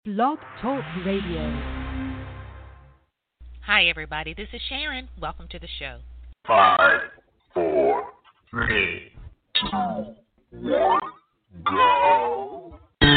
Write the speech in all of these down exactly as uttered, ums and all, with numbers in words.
Blog Talk Radio. Hi, everybody. This is Sharon. Welcome to the show. Five, four, three, two, one, go.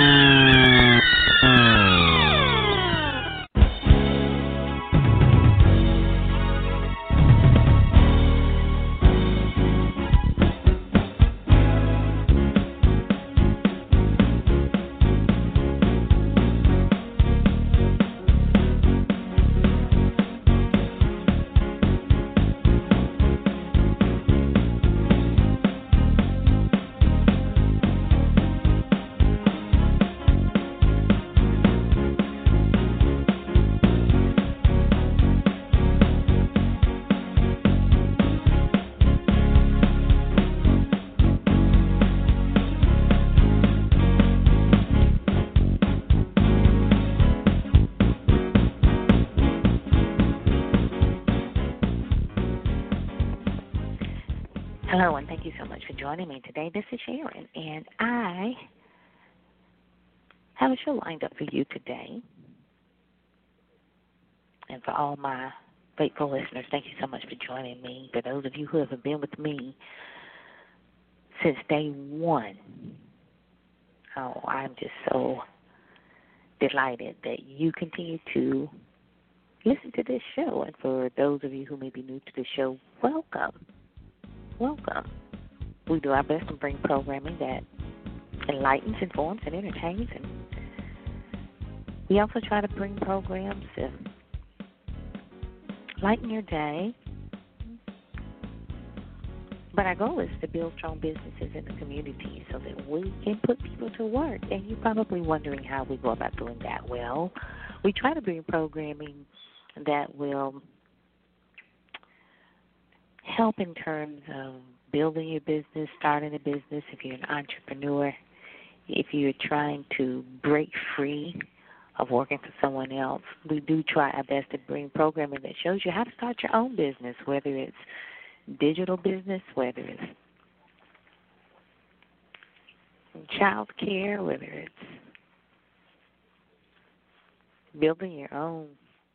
Hello, and thank you so much for joining me today. This is Sharon, and I have a show lined up for you today. And for all my faithful listeners, thank you so much for joining me. For those of you who have been with me since day one, oh, I'm just so delighted that you continue to listen to this show. And for those of you who may be new to the show, welcome. Welcome. We do our best to bring programming that enlightens, informs, and entertains. And we also try to bring programs to lighten your day. But our goal is to build strong businesses in the community so that we can put people to work. And you're probably wondering how we go about doing that. Well, we try to bring programming that will help in terms of building your business, starting a business, if you're an entrepreneur, if you're trying to break free of working for someone else. We do try our best to bring programming that shows you how to start your own business, whether it's digital business, whether it's child care, whether it's building your own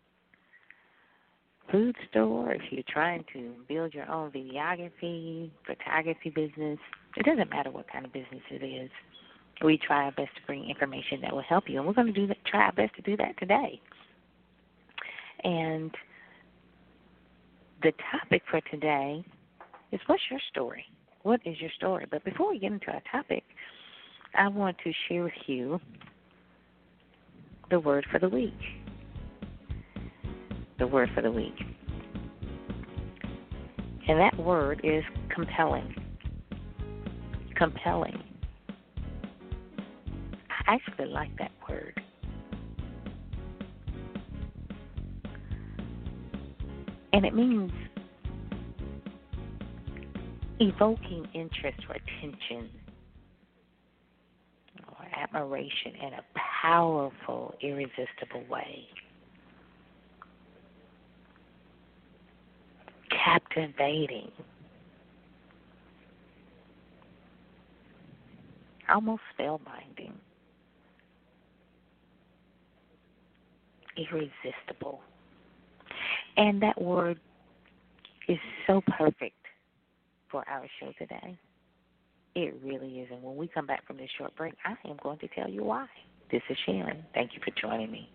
food store, if you're trying to build your own videography, photography business. It doesn't matter what kind of business it is. We try our best to bring information that will help you, and we're going to do that, try our best to do that today. And the topic for today is, what's your story? What is your story? But before we get into our topic, I want to share with you the word for the week. The word for the week. And that word is compelling. Compelling. I actually like that word. And it means evoking interest or attention or admiration in a powerful, irresistible way. Captivating, almost spellbinding, irresistible. And that word is so perfect for our show today. It really is. And when we come back from this short break, I am going to tell you why. This is Sharon. Thank you for joining me.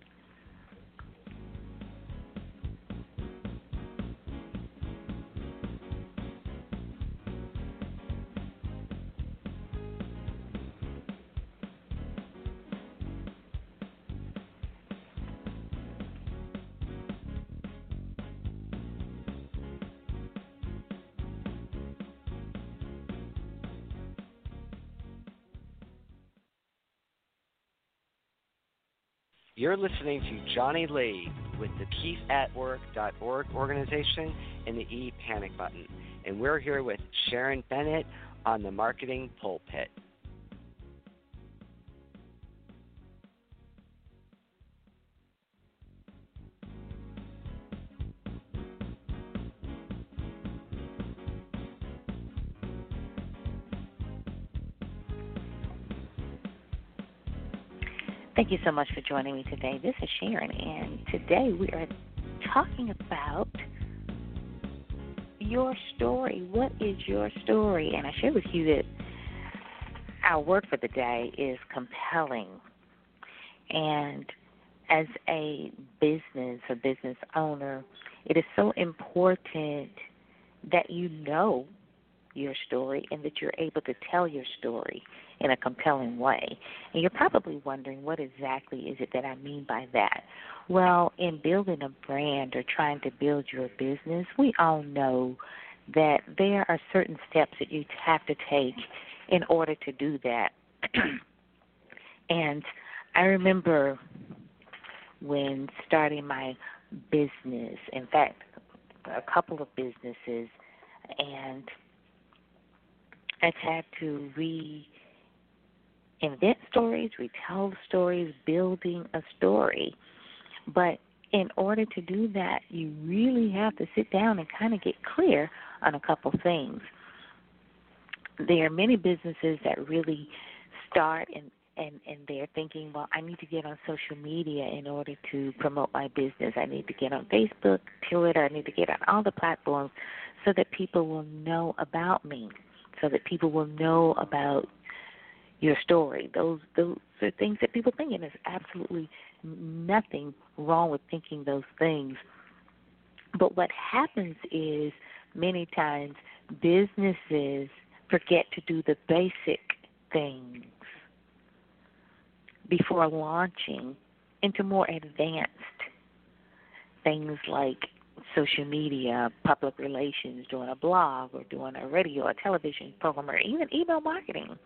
You're listening to Johnny Lee with the peace at work dot org organization and the E-Panic Button. And we're here with Sharon Bennett on the Marketing Pulpit. Thank Thank you so much for joining me today. This is Sharon, and today we are talking about your story. What is your story? And I share with you that our word for the day is compelling. And as a business, a business owner, it is so important that you know your story and that you're able to tell your story in a compelling way. And you're probably wondering, what exactly is it that I mean by that? Well, in building a brand or trying to build your business, we all know that there are certain steps that you have to take in order to do that. And I remember when starting my business, in fact, a couple of businesses, and I've had to reinvent stories, retell stories, building a story. But in order to do that, you really have to sit down and kind of get clear on a couple things. There are many businesses that really start and, and, and they're thinking, well, I need to get on social media in order to promote my business. I need to get on Facebook, Twitter. I need to get on all the platforms so that people will know about me, so that people will know about your story. Those those are things that people think, and there's absolutely nothing wrong with thinking those things. But what happens is many times businesses forget to do the basic things before launching into more advanced things like social media, public relations, doing a blog or doing a radio or television program or even email marketing.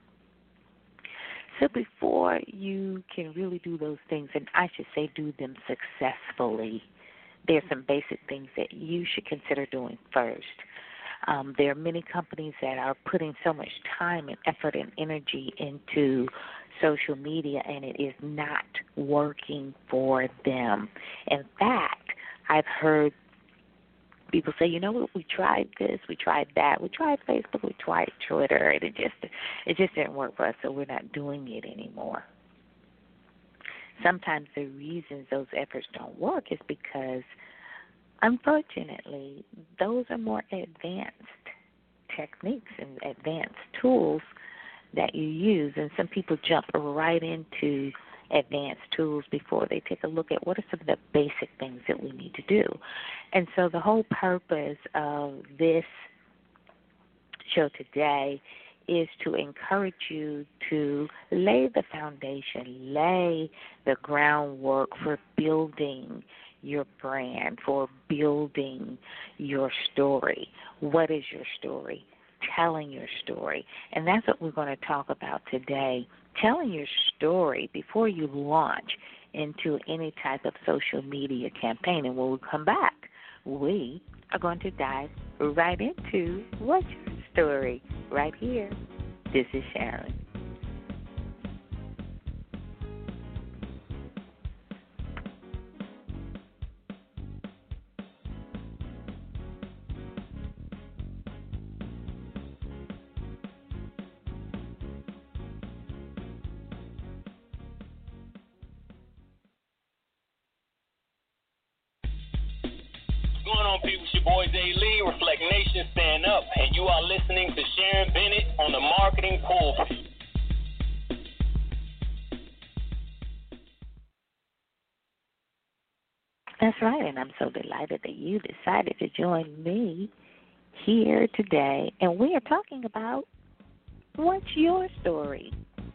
So before you can really do those things, and I should say do them successfully, there are some basic things that you should consider doing first. Um, there are many companies that are putting so much time and effort and energy into social media, and it is not working for them. In fact, I've heard people say, you know what, we tried this, we tried that, we tried Facebook, we tried Twitter, and it just it just didn't work for us, so we're not doing it anymore. Sometimes the reasons those efforts don't work is because, unfortunately, those are more advanced techniques and advanced tools that you use, and some people jump right into advanced tools before they take a look at what are some of the basic things that we need to do. And so the whole purpose of this show today is to encourage you to lay the foundation, lay the groundwork for building your brand, for building your story. What is your story? Telling your story. And that's what we're going to talk about today. Telling your story before you launch into any type of social media campaign. And when we come back, we are going to dive right into what's your story right here. This is Sharon. What's going on, people? It's your boy Jay Lee, Reflect Nation, stand up, and you are listening to Sharon Bennett on the Marketing Pulpit. That's right, and I'm so delighted that you decided to join me here today, and we are talking about what's your story.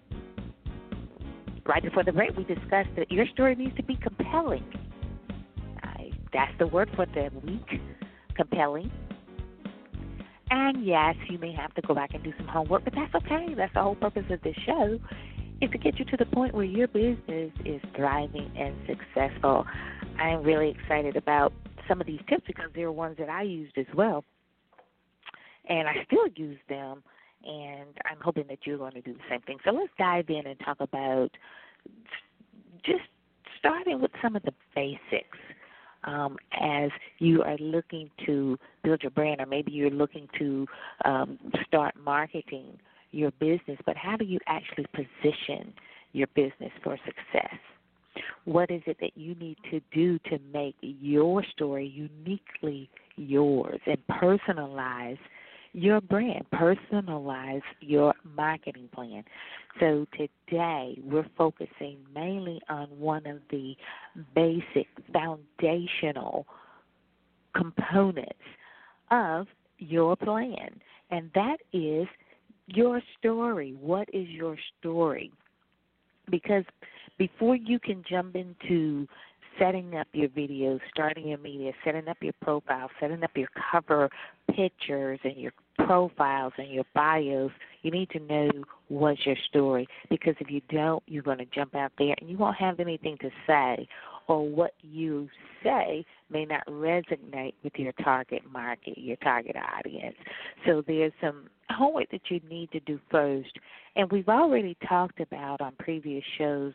Right before the break, we discussed that your story needs to be compelling. I, that's the word for the week, compelling. And yes, you may have to go back and do some homework, but that's okay. That's the whole purpose of this show, is to get you to the point where your business is thriving and successful. I'm really excited about some of these tips because they're ones that I used as well, and I still use them, and I'm hoping that you're going to do the same thing. So let's dive in and talk about just starting with some of the basics. Um, as you are looking to build your brand, or maybe you're looking to um, start marketing your business, but how do you actually position your business for success? What is it that you need to do to make your story uniquely yours and personalize your brand, personalize your marketing plan? So today we're focusing mainly on one of the basic foundational components of your plan, and that is your story. What is your story? Because before you can jump into setting up your videos, starting your media, setting up your profile, setting up your cover pictures and your profiles and your bios, you need to know what's your story. Because if you don't, you're going to jump out there and you won't have anything to say, or what you say may not resonate with your target market, your target audience. So there's some homework that you need to do first. And we've already talked about on previous shows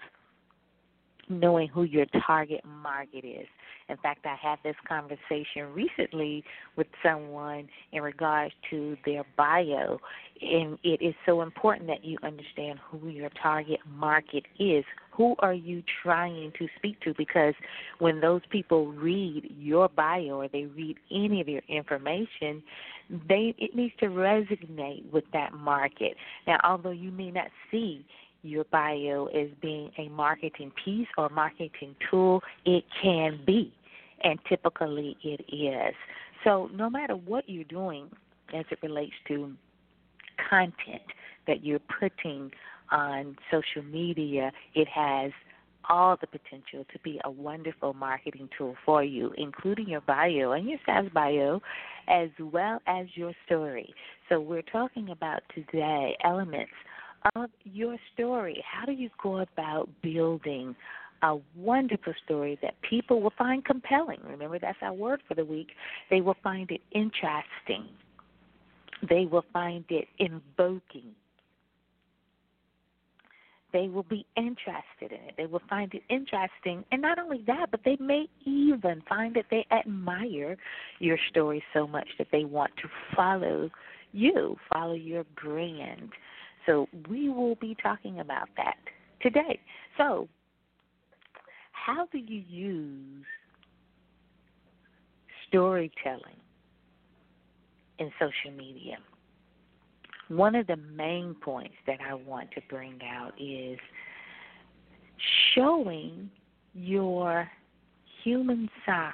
knowing who your target market is. In fact, I had this conversation recently with someone in regards to their bio, and it is so important that you understand who your target market is. Who are you trying to speak to? Because when those people read your bio or they read any of your information, they it needs to resonate with that market. Now, although you may not see your bio as being a marketing piece or marketing tool, it can be, and typically it is. So no matter what you're doing as it relates to content that you're putting on social media, it has all the potential to be a wonderful marketing tool for you, including your bio and your SaaS bio, as well as your story. So we're talking about today elements of your story. How do you go about building a wonderful story that people will find compelling? Remember, that's our word for the week. They will find it interesting. They will find it invoking. They will be interested in it. They will find it interesting. And not only that, but they may even find that they admire your story so much that they want to follow you, follow your brand. So we will be talking about that today. So how do you use storytelling in social media? One of the main points that I want to bring out is showing your human side.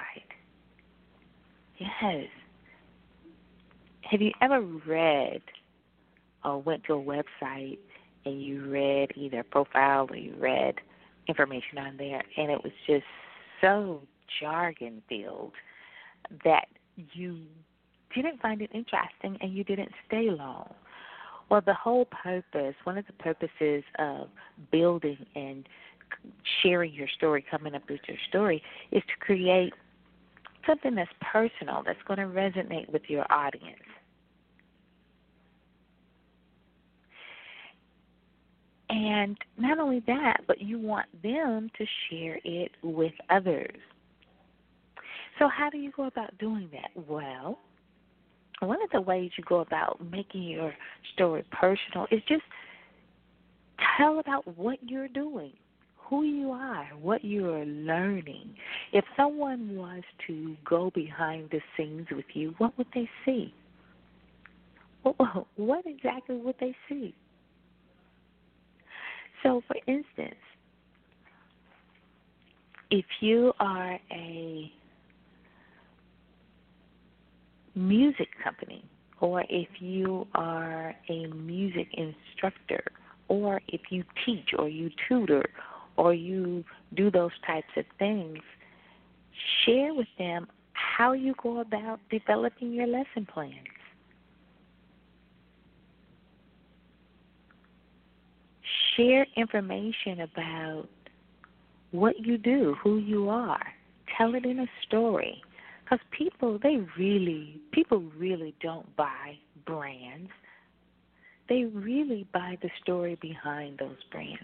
Yes. Have you ever read or went to a website and you read either a profile or you read information on there and it was just so jargon-filled that you didn't find it interesting and you didn't stay long? Well, the whole purpose, one of the purposes of building and sharing your story, coming up with your story, is to create something that's personal, that's going to resonate with your audience. And not only that, but you want them to share it with others. So how do you go about doing that? Well, one of the ways you go about making your story personal is just tell about what you're doing, who you are, what you're learning. If someone was to go behind the scenes with you, what would they see? What exactly would they see? So, for instance, if you are a music company, or if you are a music instructor, or if you teach or you tutor or you do those types of things, share with them how you go about developing your lesson plans. Share information about what you do, who you are. Tell it in a story. Because people, they really, people really don't buy brands. They really buy the story behind those brands.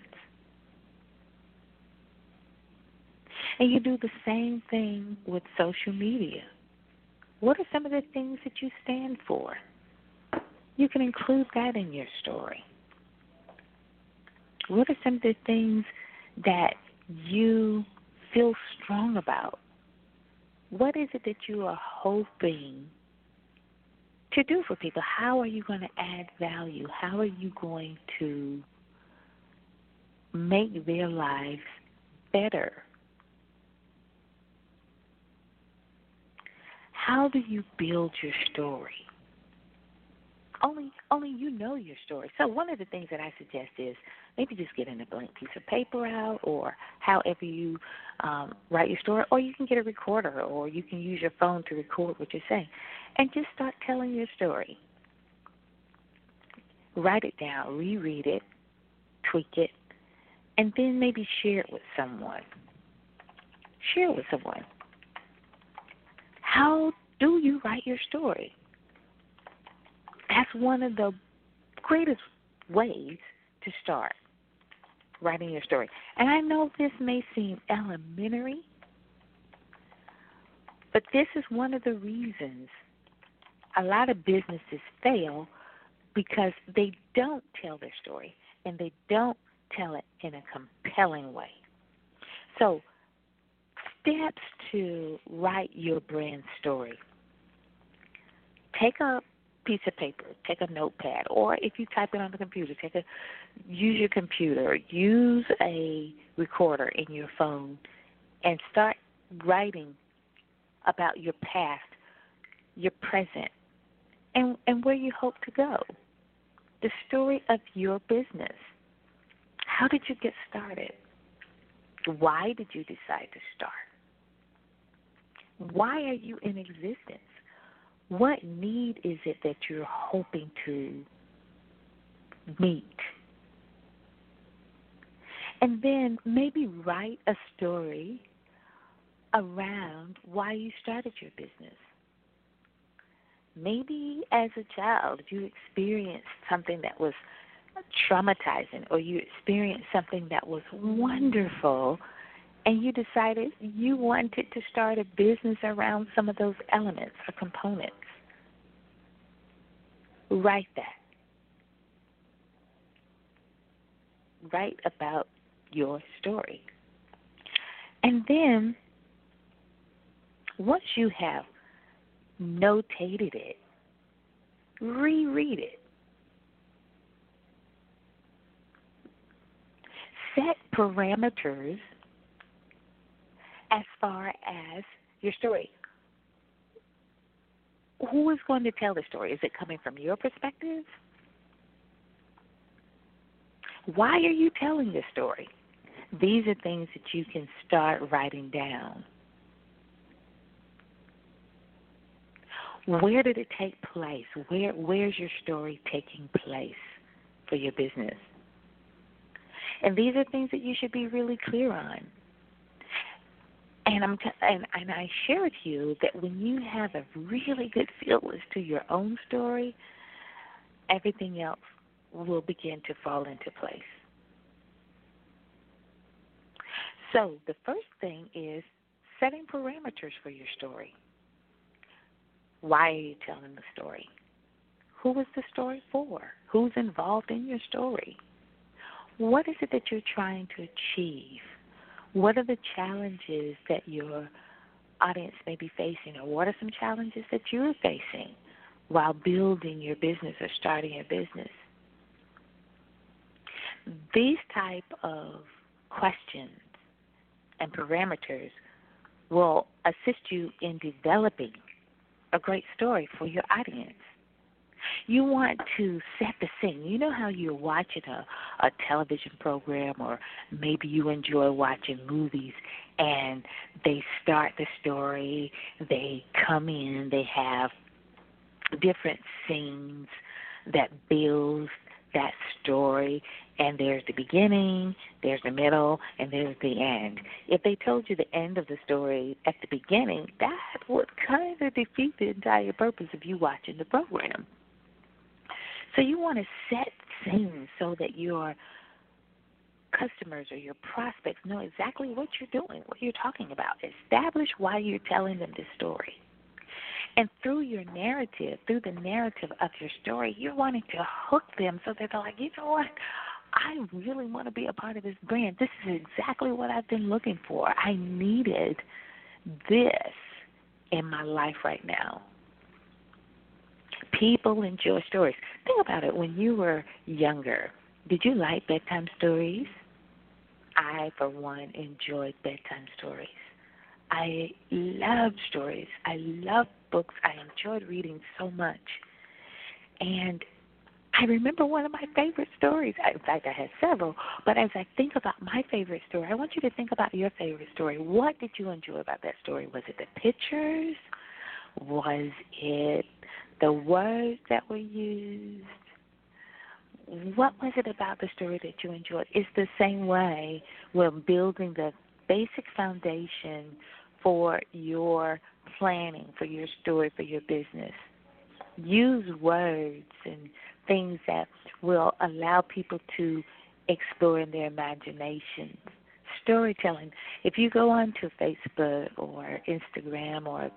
And you do the same thing with social media. What are some of the things that you stand for? You can include that in your story. What are some of the things that you feel strong about? What is it that you are hoping to do for people? How are you going to add value? How are you going to make their lives better? How do you build your story? Only only you know your story. So one of the things that I suggest is maybe just getting a blank piece of paper out, or however you um, write your story, or you can get a recorder, or you can use your phone to record what you're saying, and just start telling your story. Write it down, reread it, tweak it, and then maybe share it with someone. Share it with someone. How do you write your story? That's one of the greatest ways to start writing your story. And I know this may seem elementary, but this is one of the reasons a lot of businesses fail, because they don't tell their story, and they don't tell it in a compelling way. So, steps to write your brand story. Take a piece of paper, take a notepad, or if you type it on the computer, take a use your computer, use a recorder in your phone, and start writing about your past, your present, and, and where you hope to go. The story of your business. How did you get started? Why did you decide to start? Why are you in existence? What need is it that you're hoping to meet? And then maybe write a story around why you started your business. Maybe as a child you experienced something that was traumatizing, or you experienced something that was wonderful, and you decided you wanted to start a business around some of those elements or components. Write that. Write about your story. And then, once you have notated it, reread it. Set parameters as far as your story. Who is going to tell the story? Is it coming from your perspective? Why are you telling this story? These are things that you can start writing down. Where did it take place? Where Where's your story taking place for your business? And these are things that you should be really clear on. And I'm t- and, and I share with you that when you have a really good feel as to your own story, everything else will begin to fall into place. So the first thing is setting parameters for your story. Why are you telling the story? Who is the story for? Who's involved in your story? What is it that you're trying to achieve? What are the challenges that your audience may be facing, or what are some challenges that you're facing while building your business or starting your business? These type of questions and parameters will assist you in developing a great story for your audience. You want to set the scene. You know how you're watching a, a television program, or maybe you enjoy watching movies, and they start the story, they come in, they have different scenes that build that story, and there's the beginning, there's the middle, and there's the end. If they told you the end of the story at the beginning, that would kind of defeat the entire purpose of you watching the program. So you want to set scenes so that your customers or your prospects know exactly what you're doing, what you're talking about. Establish why you're telling them this story. And through your narrative, through the narrative of your story, you're wanting to hook them so that they're like, you know what, I really want to be a part of this brand. This is exactly what I've been looking for. I needed this in my life right now. People enjoy stories. Think about it. When you were younger, did you like bedtime stories? I, for one, enjoyed bedtime stories. I loved stories. I loved books. I enjoyed reading so much. And I remember one of my favorite stories. In fact, I had several. But as I think about my favorite story, I want you to think about your favorite story. What did you enjoy about that story? Was it the pictures? Was it the words that were used? What was it about the story that you enjoyed? It's the same way we're building the basic foundation for your planning, for your story, for your business. Use words and things that will allow people to explore in their imaginations. Storytelling. If you go onto Facebook or Instagram or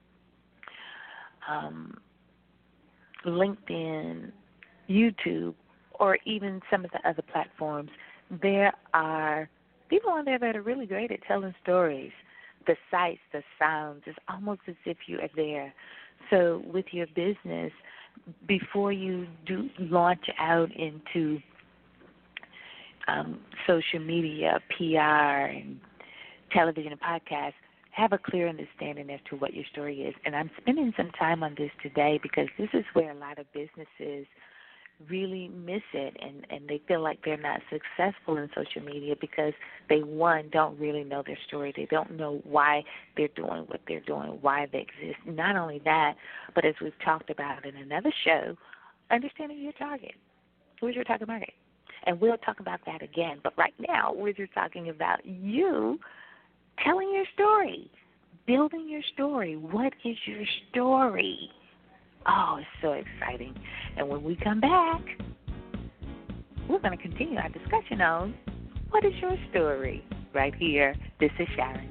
um, LinkedIn, YouTube, or even some of the other platforms, there are people on there that are really great at telling stories. The sights, the sounds, it's almost as if you are there. So with your business, before you do launch out into um, social media, P R, and television and podcasts, have a clear understanding as to what your story is. And I'm spending some time on this today because this is where a lot of businesses really miss it, and, and they feel like they're not successful in social media because they, one, don't really know their story. They don't know why they're doing what they're doing, why they exist. Not only that, but as we've talked about in another show, understanding your target. Who's your target market? And we'll talk about that again. But right now, we're just talking about you telling your story, building your story. What is your story? Oh, it's so exciting. And when we come back, we're going to continue our discussion on what is your story right here. This is Sharon.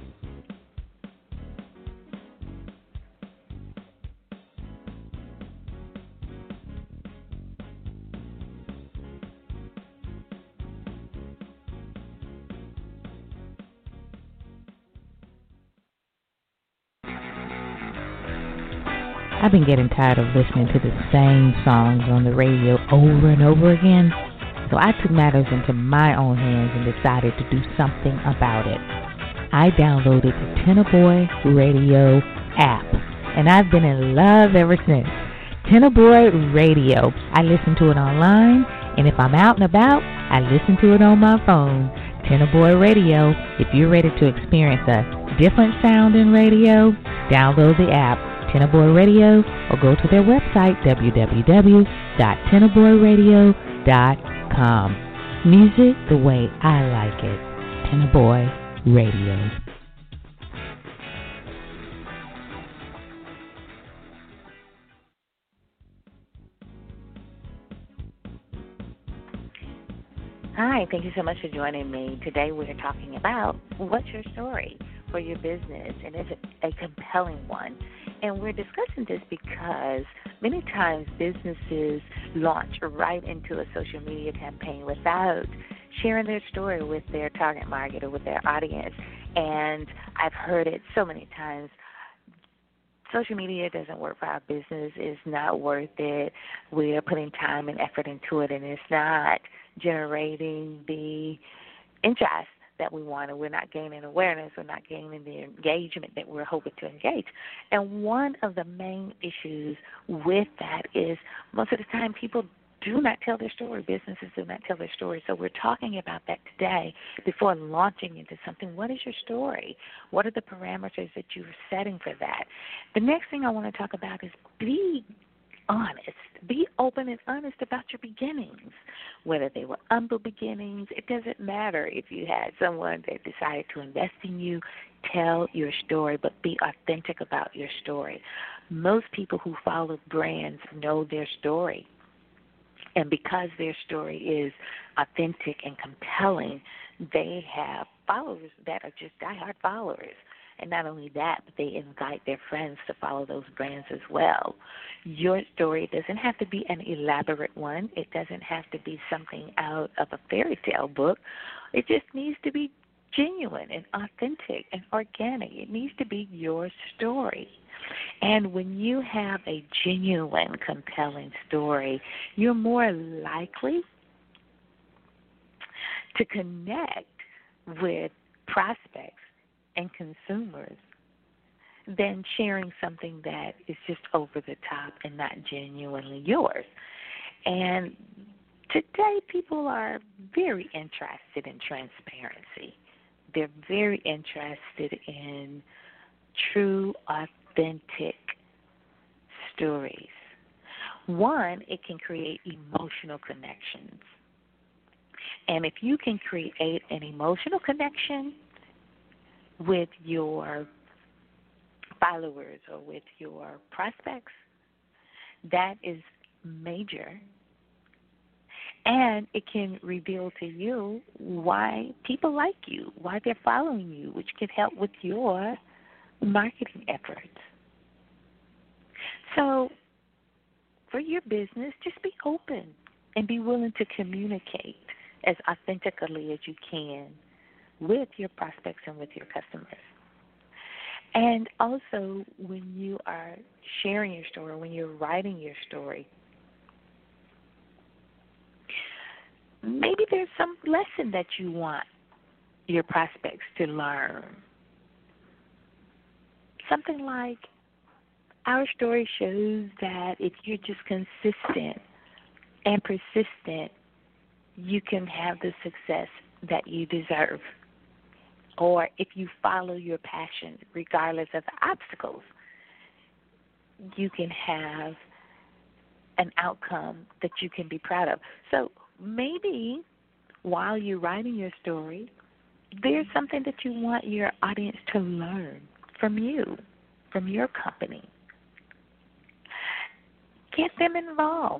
I've been getting tired of listening to the same songs on the radio over and over again, so I took matters into my own hands and decided to do something about it. I downloaded the Tenor Boy Radio app, and I've been in love ever since. Tenor Boy Radio. I listen to it online, and if I'm out and about, I listen to it on my phone. Tenor Boy Radio. If you're ready to experience a different sound in radio, download the app. Tenor Boy Radio, or go to their website, w w w dot tenor boy radio dot com. Music the way I like it. Tenor Boy Radio. Hi, thank you so much for joining me. Today we're talking about what's your story for your business, and is it a compelling one? And we're discussing this because many times businesses launch right into a social media campaign without sharing their story with their target market or with their audience. And I've heard it so many times. Social media doesn't work for our business. It's not worth it. We're putting time and effort into it, and it's not generating the interest that we want, and we're not gaining awareness, we're not gaining the engagement that we're hoping to engage. And one of the main issues with that is most of the time people do not tell their story. Businesses do not tell their story. So we're talking about that today before launching into something. What is your story? What are the parameters that you're setting for that? The next thing I want to talk about is be honest. Be open and honest about your beginnings, whether they were humble beginnings. It doesn't matter if you had someone that decided to invest in you. Tell your story, but be authentic about your story. Most people who follow brands know their story, and because their story is authentic and compelling, they have followers that are just diehard followers. And not only that, but they invite their friends to follow those brands as well. Your story doesn't have to be an elaborate one. It doesn't have to be something out of a fairy tale book. It just needs to be genuine and authentic and organic. It needs to be your story. And when you have a genuine, compelling story, you're more likely to connect with prospects and consumers than sharing something that is just over the top and not genuinely yours. And today people are very interested in transparency. They're very interested in true, authentic stories. One, it can create emotional connections. And if you can create an emotional connection with your followers or with your prospects, that is major. And it can reveal to you why people like you, why they're following you, which can help with your marketing efforts. So for your business, just be open and be willing to communicate as authentically as you can with your prospects and with your customers. And also, when you are sharing your story, when you're writing your story, maybe there's some lesson that you want your prospects to learn. Something like, our story shows that if you're just consistent and persistent, you can have the success that you deserve. Or if you follow your passion, regardless of the obstacles, you can have an outcome that you can be proud of. So maybe while you're writing your story, there's something that you want your audience to learn from you, from your company. Get them involved.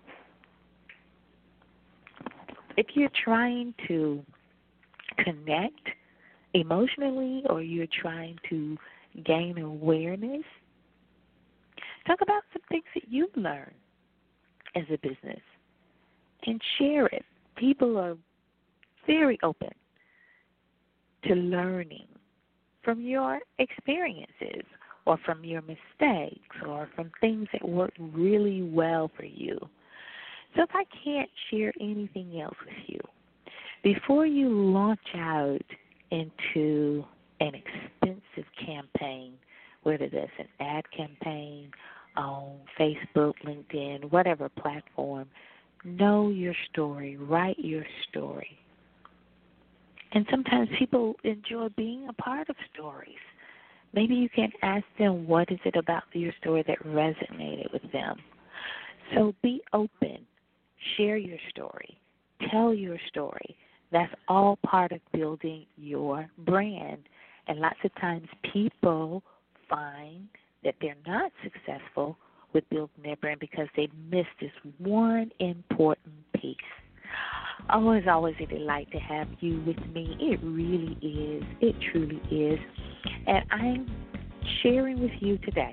If you're trying to connect emotionally or you're trying to gain awareness, talk about some things that you've learned as a business and share it. People are very open to learning from your experiences or from your mistakes or from things that work really well for you. So if I can't share anything else with you, before you launch out into an expensive campaign, whether that's an ad campaign on Facebook, LinkedIn, whatever platform, know your story, write your story. And sometimes people enjoy being a part of stories. Maybe you can ask them, what is it about your story that resonated with them? So be open. Share your story. Tell your story. That's all part of building your brand. And lots of times people find that they're not successful with building their brand because they missed this one important piece. Oh, it's always a delight to have you with me. It really is. It truly is. And I'm sharing with you today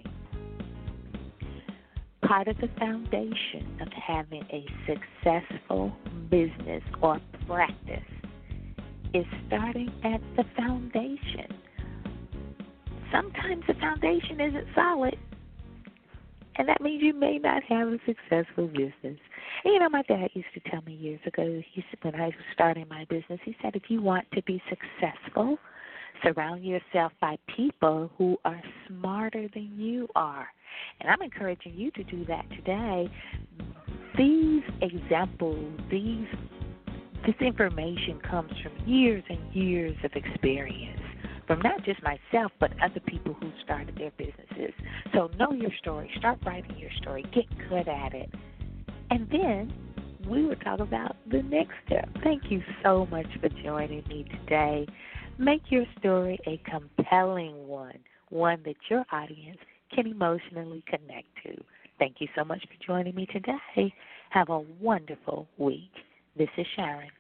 part of the foundation of having a successful business or practice is starting at the foundation. Sometimes the foundation isn't solid, and that means you may not have a successful business. And you know, my dad used to tell me years ago, he said, when I was starting my business, he said, if you want to be successful, surround yourself by people who are smarter than you are. And I'm encouraging you to do that today. These examples, these this information comes from years and years of experience from not just myself, but other people who started their businesses. So know your story. Start writing your story. Get good at it. And then we will talk about the next step. Thank you so much for joining me today. Make your story a compelling one, one that your audience can emotionally connect to. Thank you so much for joining me today. Have a wonderful week. This is Sharon.